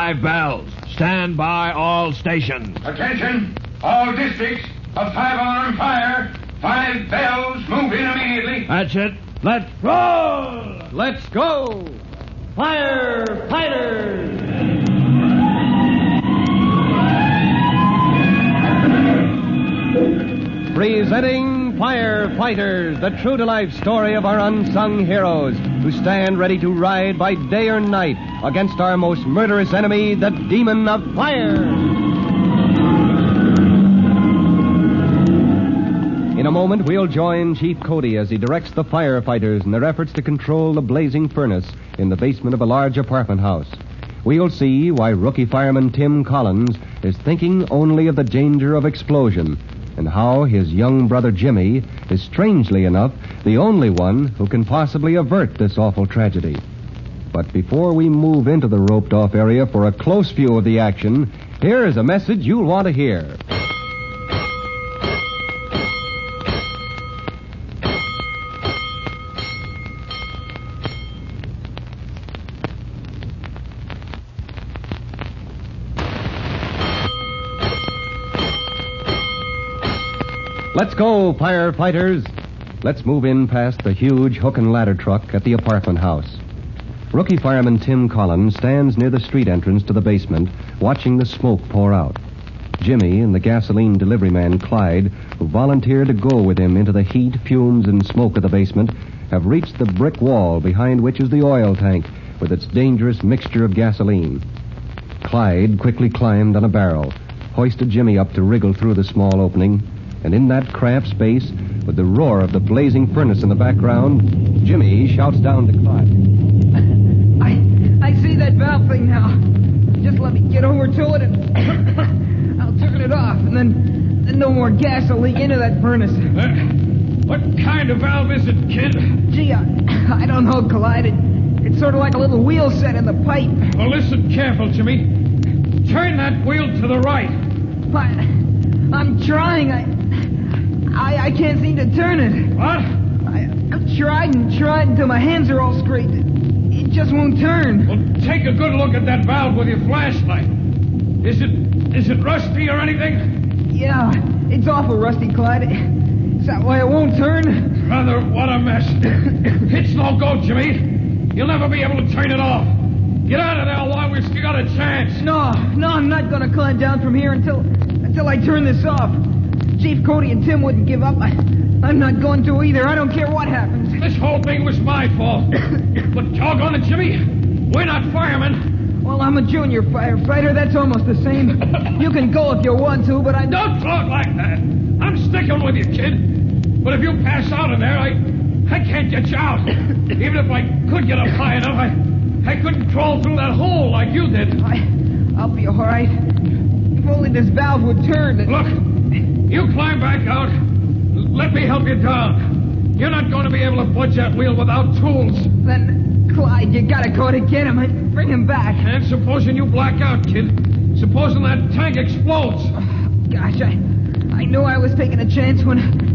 5 bells. Stand by all stations. Attention, all districts. A 5-alarm fire. 5 bells. Move in immediately. That's it. Let's roll! Let's go! Firefighters! Presenting Firefighters, the true-to-life story of our unsung heroes who stand ready to ride by day or night against our most murderous enemy, the demon of fire. In a moment, we'll join Chief Cody as he directs the firefighters in their efforts to control the blazing furnace in the basement of a large apartment house. We'll see why rookie fireman Tim Collins is thinking only of the danger of explosion, and how his young brother Jimmy is, strangely enough, the only one who can possibly avert this awful tragedy. But before we move into the roped-off area for a close view of the action, here is a message you'll want to hear. Let's go, firefighters. Let's move in past the huge hook and ladder truck at the apartment house. Rookie fireman Tim Collins stands near the street entrance to the basement, watching the smoke pour out. Jimmy and the gasoline delivery man Clyde, who volunteered to go with him into the heat, fumes, and smoke of the basement, have reached the brick wall behind which is the oil tank with its dangerous mixture of gasoline. Clyde quickly climbed on a barrel, hoisted Jimmy up to wriggle through the small opening, and in that cramped space, with the roar of the blazing furnace in the background, Jimmy shouts down to Clyde. I see that valve thing now. Just let me get over to it and I'll turn it off, and then no more gas will leak into that furnace. What kind of valve is it, kid? Gee, I don't know, Clyde. It's sort of like a little wheel set in the pipe. Well, listen careful, Jimmy. Turn that wheel to the right. I'm trying. I can't seem to turn it. What? I've tried until my hands are all scraped. It just won't turn. Well, take a good look at that valve with your flashlight. Is it rusty or anything? Yeah, it's awful rusty, Clyde. Is that why it won't turn? Brother, what a mess. It's no go, Jimmy. You'll never be able to turn it off. Get out of there while we've still got a chance. No, I'm not going to climb down from here until I turn this off. Chief Cody and Tim wouldn't give up. I'm not going to either. I don't care what happens. This whole thing was my fault. But doggone it, Jimmy, we're not firemen. Well, I'm a junior firefighter. That's almost the same. You can go if you want to, but I... Don't talk like that. I'm sticking with you, kid. But if you pass out in there, I can't get you out. Even if I could get up high enough, I couldn't crawl through that hole like you did. I'll be all right. If only this valve would turn. Look, you climb back out. Let me help you down. You're not going to be able to budge that wheel without tools. Then, Clyde, you gotta go to get him and bring him back. And supposing you black out, kid. Supposing that tank explodes. Oh, gosh, I knew I was taking a chance when...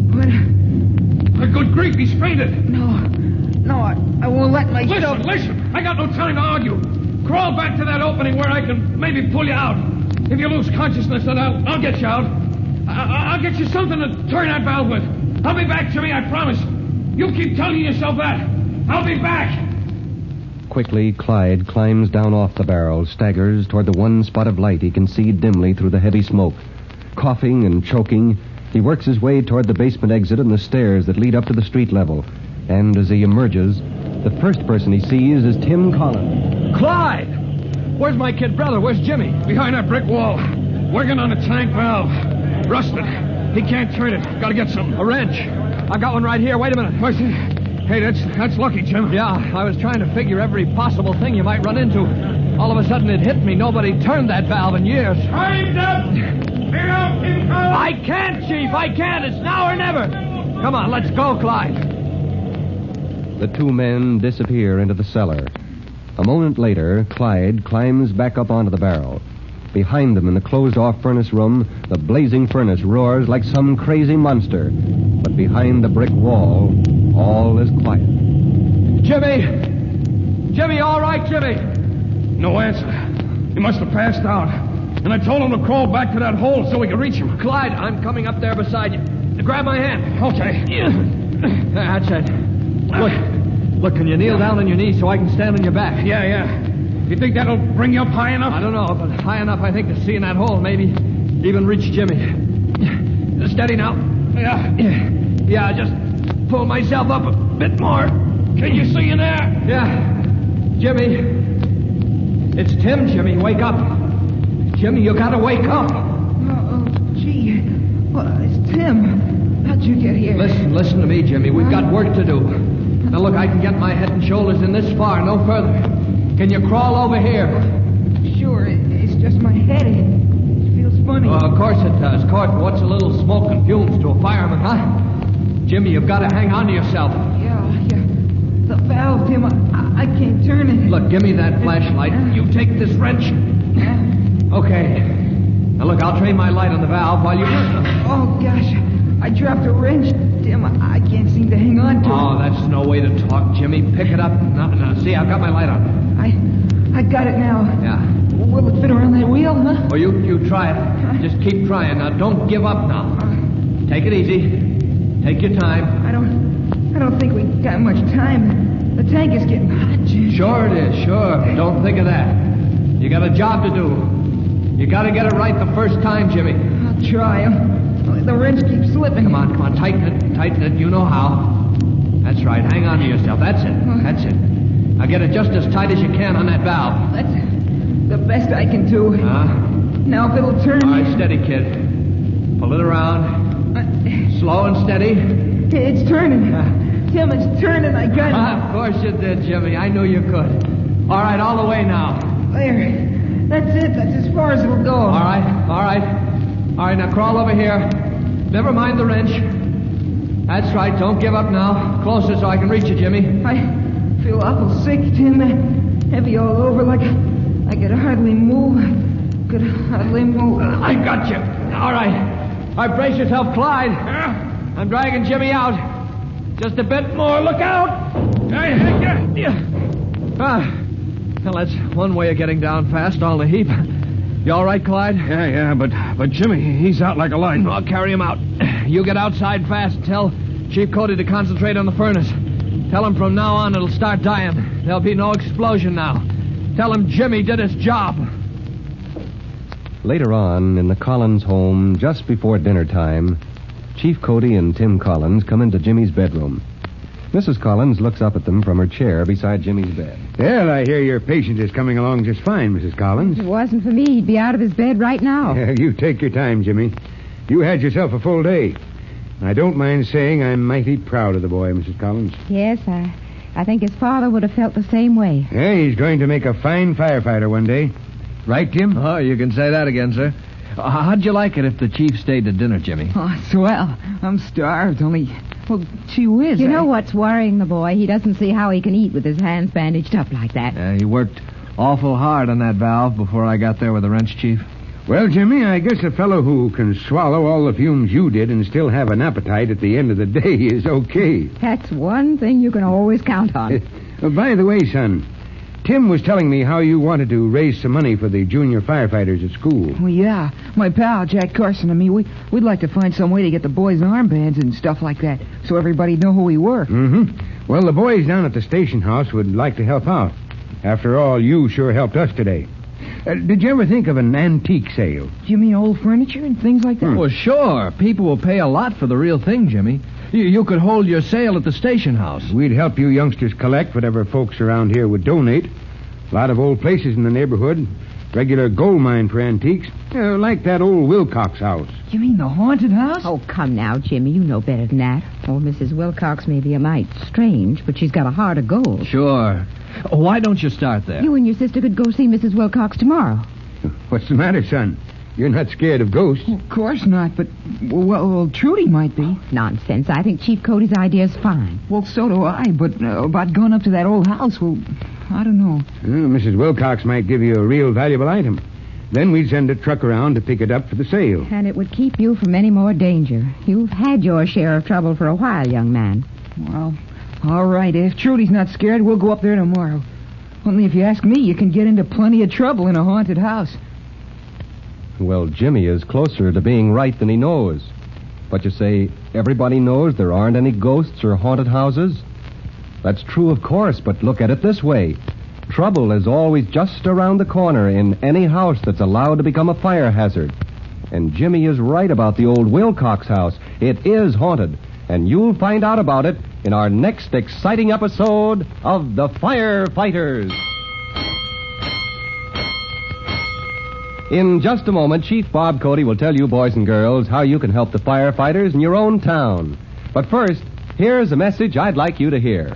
Good grief, he's fainted. No, I won't let myself... Listen, I got no time to argue. Crawl back to that opening where I can maybe pull you out. If you lose consciousness, then I'll get you out. I'll get you something to turn that valve with. I'll be back, Jimmy, I promise. You keep telling yourself that. I'll be back. Quickly, Clyde climbs down off the barrel, staggers toward the one spot of light he can see dimly through the heavy smoke. Coughing and choking, he works his way toward the basement exit and the stairs that lead up to the street level. And as he emerges, the first person he sees is Tim Collins. Clyde! Where's my kid brother? Where's Jimmy? Behind that brick wall. Working on a tank valve. Rusted. He can't turn it. Gotta get something. A wrench. I got one right here. Wait a minute. Where's it? Hey, that's lucky, Jim. Yeah, I was trying to figure every possible thing you might run into. All of a sudden it hit me. Nobody turned that valve in years. Time's up! Clear out, Tim Collins! I can't, Chief. I can't. It's now or never. Come on, let's go, Clyde. The two men disappear into the cellar. A moment later, Clyde climbs back up onto the barrel. Behind them in the closed-off furnace room, the blazing furnace roars like some crazy monster. But behind the brick wall, all is quiet. Jimmy! Jimmy, all right, Jimmy? No answer. He must have passed out. And I told him to crawl back to that hole so we could reach him. Clyde, I'm coming up there beside you. Grab my hand. Okay. That's it. Look, can you kneel down on your knees so I can stand on your back? Yeah. You think that'll bring you up high enough? I don't know, but high enough, I think, to see in that hole. Maybe even reach Jimmy. Steady now. Yeah, just pull myself up a bit more. Can you see in there? Yeah. Jimmy. It's Tim, Jimmy. Wake up. Jimmy, you gotta wake up. Oh, gee. Well, it's Tim. How'd you get here? Listen to me, Jimmy. We've got work to do. Now, look, I can get my head and shoulders in this far, no further. Can you crawl over here? Sure, it's just my head. It feels funny. Oh, of course it does. What's a little smoke and fumes to a fireman, huh? Jimmy, you've got to hang on to yourself. Yeah. The valve, Tim, I can't turn it. Look, give me that flashlight. You take this wrench. Okay. Now, look, I'll train my light on the valve while you... Oh, gosh. I dropped a wrench. Tim, I can't seem to hang on to it. Oh, that's no way to talk, Jimmy. Pick it up. Now, see, I've got my light on. I got it now. Yeah. Will it fit around that wheel, huh? Well, you try it. Just keep trying. Now, don't give up now. Take it easy. Take your time. I don't think we got much time. The tank is getting hot, Jim. Sure it is, sure. Don't think of that. You got a job to do. You got to get it right the first time, Jimmy. I'll try. The wrench keeps slipping. Come on. Tighten it. You know how. That's right. Hang on to yourself. That's it. Now get it just as tight as you can on that valve. That's the best I can do. Now if it'll turn... All right, steady, kid. Pull it around. Slow and steady. It's turning. Tim, it's turning. I got it. Of course you did, Jimmy. I knew you could. All right, all the way now. There. That's it. That's as far as it'll go. All right. All right, now crawl over here. Never mind the wrench. That's right. Don't give up now. Closer so I can reach you, Jimmy. I feel awful sick, Tim. Heavy all over, like I could hardly move. I got you. All right. Brace yourself, Clyde. I'm dragging Jimmy out. Just a bit more. Look out. Well, that's one way of getting down fast, all the heap. You all right, Clyde? Yeah, but Jimmy, he's out like a light. I'll carry him out. You get outside fast and tell Chief Cody to concentrate on the furnace. Tell him from now on it'll start dying. There'll be no explosion now. Tell him Jimmy did his job. Later on, in the Collins home, just before dinner time, Chief Cody and Tim Collins come into Jimmy's bedroom. Mrs. Collins looks up at them from her chair beside Jimmy's bed. Well, I hear your patient is coming along just fine, Mrs. Collins. If it wasn't for me, he'd be out of his bed right now. You take your time, Jimmy. You had yourself a full day. I don't mind saying I'm mighty proud of the boy, Mrs. Collins. Yes, I think his father would have felt the same way. Yeah, he's going to make a fine firefighter one day. Right, Jim? Oh, you can say that again, sir. How'd you like it if the chief stayed to dinner, Jimmy? Oh, swell. I'm starved, only... Well, gee whiz. You know what's worrying the boy? He doesn't see how he can eat with his hands bandaged up like that. He worked awful hard on that valve before I got there with the wrench, Chief. Well, Jimmy, I guess a fellow who can swallow all the fumes you did and still have an appetite at the end of the day is okay. That's one thing you can always count on. By the way, son, Tim was telling me how you wanted to raise some money for the junior firefighters at school. Well, yeah. My pal, Jack Carson, and me, we'd like to find some way to get the boys' armbands and stuff like that so everybody'd know who we were. Mm-hmm. Well, the boys down at the station house would like to help out. After all, you sure helped us today. Did you ever think of an antique sale? Do you mean old furniture and things like that? Well, sure. People will pay a lot for the real thing, Jimmy. You could hold your sale at the station house. We'd help you youngsters collect whatever folks around here would donate. A lot of old places in the neighborhood. Regular gold mine for antiques. Like that old Wilcox house. You mean the haunted house? Oh, come now, Jimmy. You know better than that. Old Mrs. Wilcox may be a mite strange, but she's got a heart of gold. Sure. Why don't you start there? You and your sister could go see Mrs. Wilcox tomorrow. What's the matter, son? You're not scared of ghosts. Well, of course not, but, well, Trudy might be. Nonsense. I think Chief Cody's idea's fine. Well, so do I, but about going up to that old house, well, I don't know. Mrs. Wilcox might give you a real valuable item. Then we'd send a truck around to pick it up for the sale. And it would keep you from any more danger. You've had your share of trouble for a while, young man. Well, all right. If Trudy's not scared, we'll go up there tomorrow. Only if you ask me, you can get into plenty of trouble in a haunted house. Well, Jimmy is closer to being right than he knows. But you say everybody knows there aren't any ghosts or haunted houses? That's true, of course, but look at it this way. Trouble is always just around the corner in any house that's allowed to become a fire hazard. And Jimmy is right about the old Wilcox house. It is haunted, and you'll find out about it in our next exciting episode of The Firefighters. In just a moment, Chief Bob Cody will tell you, boys and girls, how you can help the firefighters in your own town. But first, here's a message I'd like you to hear.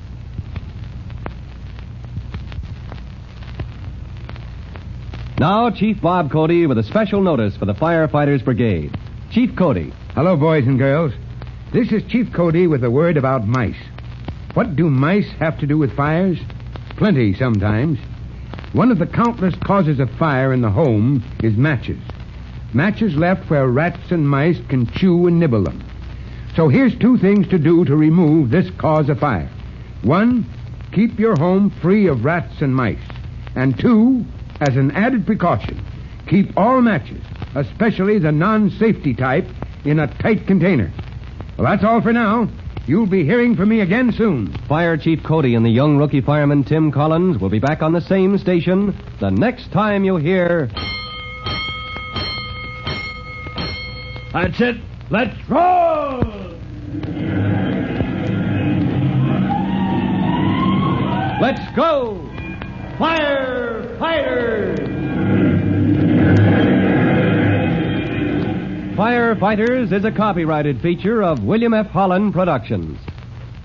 Now, Chief Bob Cody with a special notice for the Firefighters Brigade. Chief Cody. Hello, boys and girls. This is Chief Cody with a word about mice. What do mice have to do with fires? Plenty, sometimes. One of the countless causes of fire in the home is matches. Matches left where rats and mice can chew and nibble them. So here's 2 things to do to remove this cause of fire. 1, keep your home free of rats and mice. And 2, as an added precaution, keep all matches, especially the non-safety type, in a tight container. Well, that's all for now. You'll be hearing from me again soon. Fire Chief Cody and the young rookie fireman Tim Collins will be back on the same station the next time you hear... That's it. Let's roll! Let's go! Firefighters! Firefighters is a copyrighted feature of William F. Holland Productions.